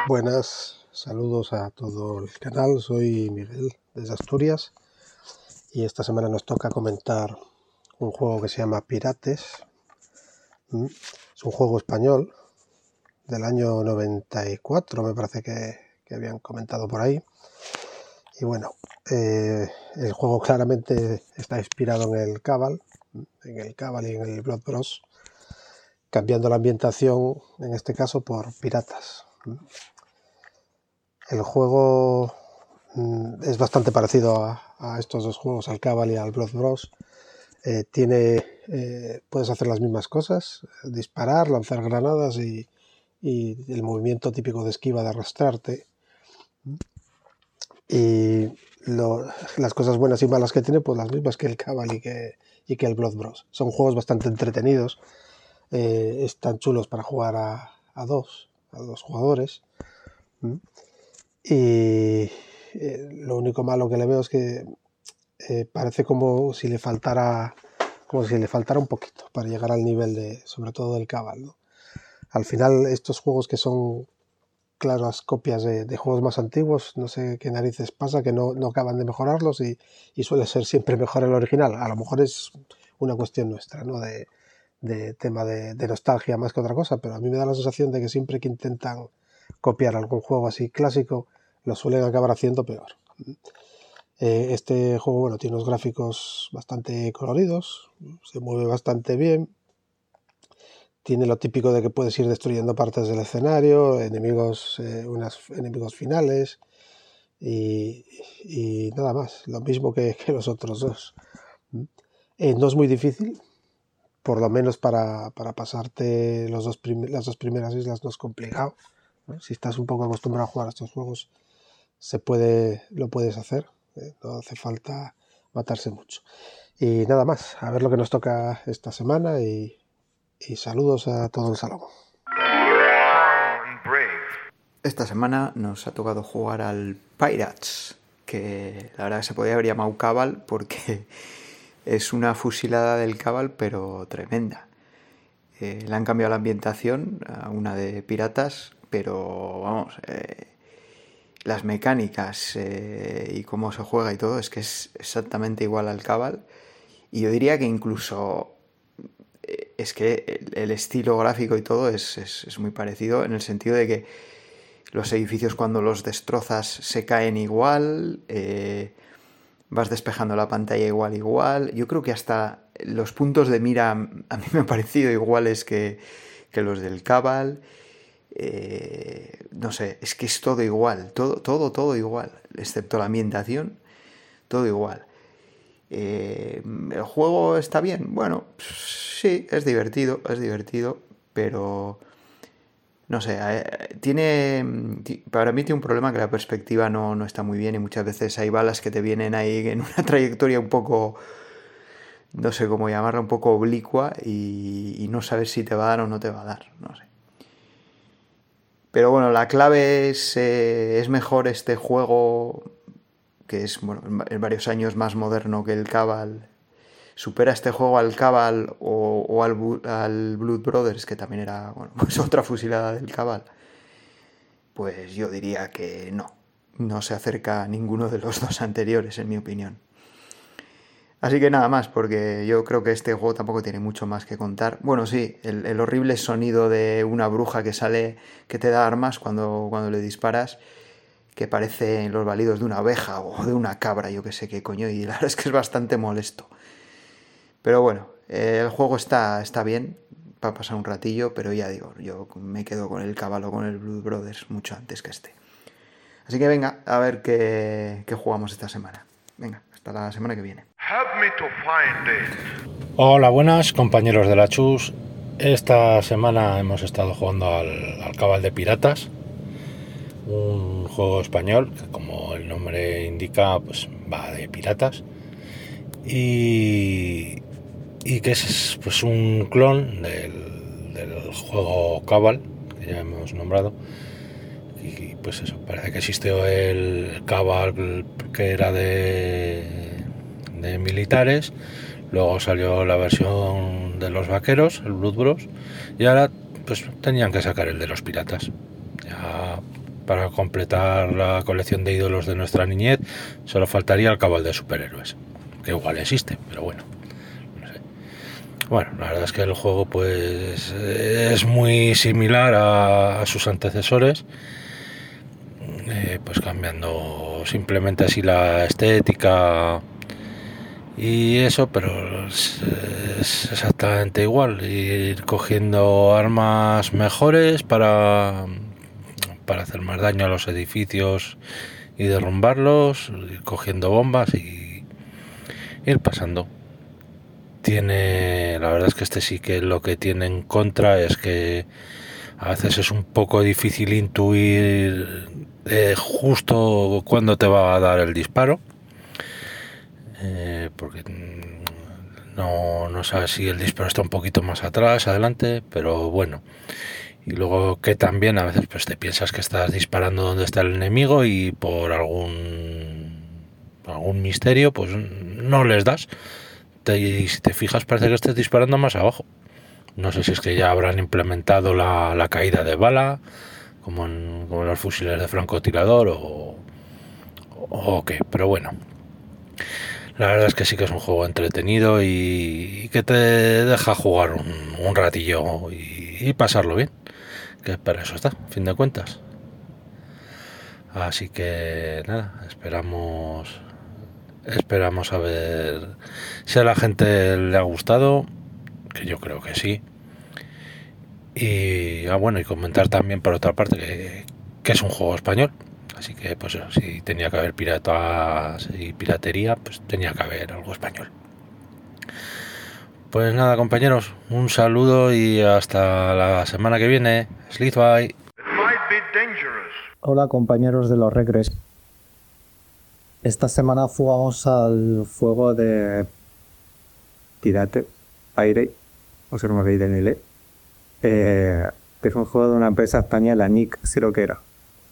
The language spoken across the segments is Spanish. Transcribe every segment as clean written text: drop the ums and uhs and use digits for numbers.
Buenas, saludos a todo el canal, soy Miguel desde Asturias y esta semana nos toca comentar un juego que se llama Pirates. Es un juego español del año 94, me parece que habían comentado por ahí. Y bueno, el juego claramente está inspirado en el Cabal y en el Blood Bros, cambiando la ambientación, en este caso, por piratas. El juego es bastante parecido a estos dos juegos, al Cabal y al Blood Bros. Puedes hacer las mismas cosas, disparar, lanzar granadas y el movimiento típico de esquiva, de arrastrarte. Y las cosas buenas y malas que tiene, pues las mismas que el Cabal y que el Blood Bros. Son juegos bastante entretenidos, están chulos para jugar a dos jugadores. Y lo único malo que le veo es que parece como si le faltara un poquito para llegar al nivel sobre todo del Cabal, ¿no? Al final, estos juegos que son claras copias de juegos más antiguos, no sé qué narices pasa, que no acaban de mejorarlos y suele ser siempre mejor el original. A lo mejor es una cuestión nuestra, ¿no? De tema de nostalgia más que otra cosa, pero a mí me da la sensación de que siempre que intentan copiar algún juego así clásico, lo suelen acabar haciendo peor. Este juego, bueno, tiene unos gráficos bastante coloridos, se mueve bastante bien, tiene lo típico de que puedes ir destruyendo partes del escenario, enemigos finales y nada más, lo mismo que los otros dos. No es muy difícil, por lo menos para pasarte las dos primeras islas no es complicado, ¿no? Si estás un poco acostumbrado a jugar a estos juegos, lo puedes hacer, no hace falta matarse mucho. Y nada más, a ver lo que nos toca esta semana y saludos a todo el salón. Esta semana nos ha tocado jugar al Pirates, que la verdad que se podría haber llamado Cabal porque es una fusilada del Cabal, pero tremenda. Le han cambiado la ambientación a una de piratas, pero vamos, las mecánicas y cómo se juega y todo es que es exactamente igual al Cabal. Y yo diría que incluso es que el estilo gráfico y todo es muy parecido, en el sentido de que los edificios, cuando los destrozas, se caen igual, vas despejando la pantalla igual. Yo creo que hasta los puntos de mira a mí me han parecido iguales que los del Cabal. No sé, es que es todo igual, todo igual, excepto la ambientación, todo igual. ¿El juego está bien? Bueno, sí, es divertido, pero no sé, para mí tiene un problema, que la perspectiva no está muy bien y muchas veces hay balas que te vienen ahí en una trayectoria un poco, no sé cómo llamarla, un poco oblicua y no sabes si te va a dar o no te va a dar, no sé. Pero bueno, la clave es mejor este juego, que es, bueno, en varios años más moderno que el Cabal. Supera este juego al Cabal o al Blood Brothers, que también era, bueno, pues otra fusilada del Cabal. Pues yo diría que no se acerca a ninguno de los dos anteriores, en mi opinión. Así que nada más, porque yo creo que este juego tampoco tiene mucho más que contar. Bueno, sí, el horrible sonido de una bruja que sale, que te da armas cuando le disparas, que parecen los balidos de una abeja o de una cabra, yo que sé qué coño, y la verdad es que es bastante molesto. Pero bueno, el juego está bien para pasar un ratillo, pero ya digo, yo me quedo con el Cabal o con el Blood Brothers mucho antes que este. Así que venga, a ver qué jugamos esta semana. Venga, hasta la semana que viene. Hola, buenas compañeros de la Chus. Esta semana hemos estado jugando al Cabal de Piratas, un juego español que, como el nombre indica, pues va de piratas y que es pues un clon del juego Cabal, que ya hemos nombrado. Y pues eso, parece que existió el Cabal, que era de militares, luego salió la versión de los vaqueros, el Blood Bros, y ahora pues tenían que sacar el de los piratas. Ya para completar la colección de ídolos de nuestra niñez, solo faltaría el cabal de superhéroes, que igual existe, pero bueno, no sé. Bueno, la verdad es que el juego pues es muy similar a sus antecesores, pues cambiando simplemente así la estética y eso, pero es exactamente igual, ir cogiendo armas mejores para hacer más daño a los edificios y derrumbarlos, ir cogiendo bombas y ir pasando. La verdad es que este sí que lo que tiene en contra es que a veces es un poco difícil intuir justo cuándo te va a dar el disparo, porque no sabes si el disparo está un poquito más atrás, adelante, pero bueno. Y luego que también a veces pues te piensas que estás disparando donde está el enemigo y por algún misterio pues no les das. Y si te fijas parece que estés disparando más abajo. No sé si es que ya habrán implementado la caída de bala como en los fusiles de francotirador o qué, pero bueno. La verdad es que sí que es un juego entretenido y que te deja jugar un ratillo y pasarlo bien, que para eso está, a fin de cuentas. Así que nada, esperamos a ver si a la gente le ha gustado, que yo creo que sí. Y bueno, y comentar también por otra parte que es un juego español. Así que pues si tenía que haber piratas y piratería, pues tenía que haber algo español. Pues nada, compañeros, un saludo y hasta la semana que viene. Sleep bye. Hola, compañeros de los Regres. Esta semana jugamos al juego de Pirate Aire, o sea, no me veis en L, que es un juego de una empresa española, Nick, sí lo que era.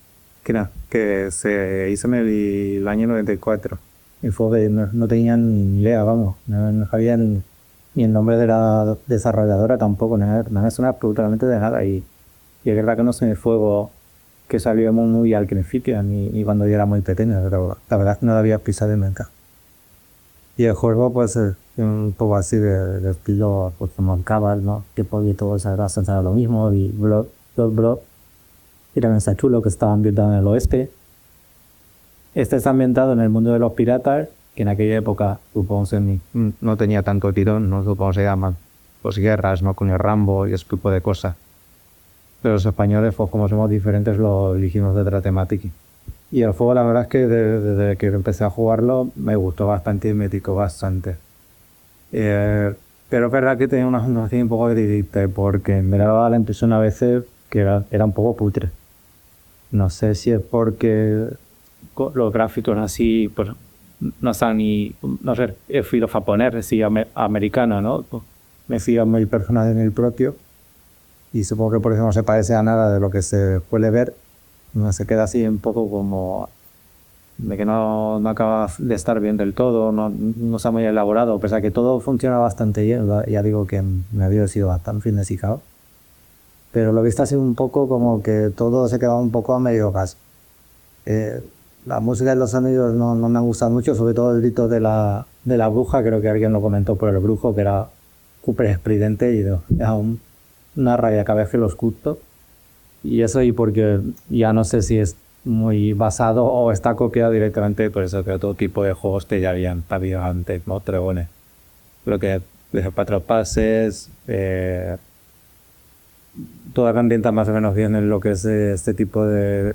Que se hizo en el año 94. El juego que no tenía ni idea, vamos, no sabía ni el nombre de la desarrolladora tampoco, nada suena absolutamente de nada. Y es verdad que no sé el juego que salió muy al principio, ni cuando yo era muy pequeño, pero la verdad es que no lo había pisado en mercado. Y el juego, pues, es un poco así de estilo, pues, como Cabal, ¿no? Que podía todo ser lo mismo, y Blood. Y también está chulo, que estaba ambientado en el oeste. Este está ambientado en el mundo de los piratas, que en aquella época, supongo que no tenía tanto tirón, no supongo que se llaman, pues, guerras, ¿no? Con el Rambo y ese tipo de cosas. Pero los españoles, pues como somos diferentes, lo elegimos de otra temática. Y el juego, la verdad es que desde que empecé a jugarlo, me gustó bastante y me ticó bastante. Pero es verdad que tenía una sensación un poco de porque me daba la impresión a veces que era un poco putre. No sé si es porque los gráficos así, pues no están ni, no sé, el filo japonés, así americano, ¿no? Me fío muy personal en el propio. Y supongo que por eso no se parece a nada de lo que se puede ver. No se queda así un poco como de que no acaba de estar bien del todo, no está muy elaborado, pese a que todo funciona bastante bien. Ya digo que me había sido bastante finalizado. Pero lo he visto así un poco como que todo se queda un poco a medio gas. La música y los sonidos no me han gustado mucho, sobre todo el grito de la bruja, creo que alguien lo comentó por el brujo, que era súper estridente y era una rabia cada vez que lo escucho. Y eso, y porque ya no sé si es muy basado o está copiado directamente por eso que otro tipo de juegos que ya habían habido antes, ¿no? Tregones. Lo que desde Patrol Passes, toda la ambienta más o menos bien en lo que es este tipo de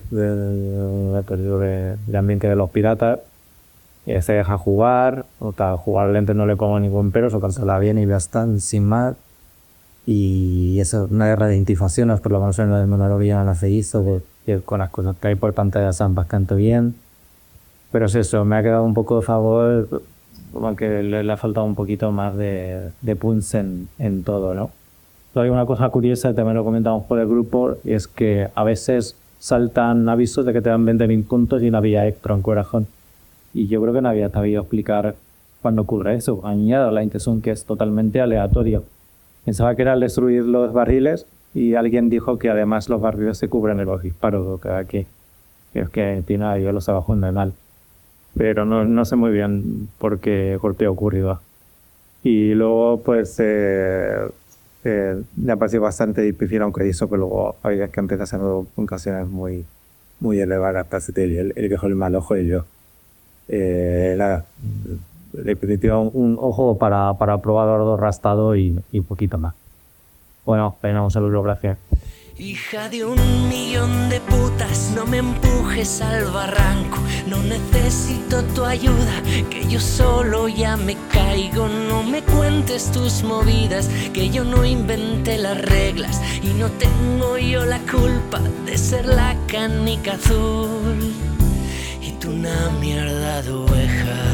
ambiente de los piratas. Se deja jugar, o tal, jugar lento no le pongo ningún pero, o cansarla bien y ya están sin más. Y eso, una guerra de identificaciones, por lo menos en el Monrovia no se hizo, que con las cosas que hay por pantalla están bastante bien. Pero es eso, me ha quedado un poco de favor, como que le ha faltado un poquito más de punch en todo, ¿no? Hay una cosa curiosa, también lo comentamos por el grupo, y es que a veces saltan avisos de que te dan 20.000 puntos y no había extra en corazón. Y yo creo que no había sabido explicar cuándo ocurre eso. Añado la intención que es totalmente aleatorio. Pensaba que era al destruir los barriles y alguien dijo que además los barriles se cubren de los disparos, o que Es que Tina yo lo estaba jugando mal. Pero no sé muy bien por qué golpe ha ocurrido. Y luego, pues, me ha parecido bastante difícil, aunque hizo que luego había que empezar a hacer puntuaciones muy, muy elevadas para el que dejó el mal ojo y yo. Nada, definitivamente un ojo para probador 2 rastado y poquito más. Bueno, venga, un saludo, gracias. Hija de 1.000.000 de putas, no me empujes al barranco. No necesito tu ayuda, que yo solo ya me caigo. No me cuentes tus movidas, que yo no inventé las reglas. Y no tengo yo la culpa de ser la canica azul y tú una mierda de oveja.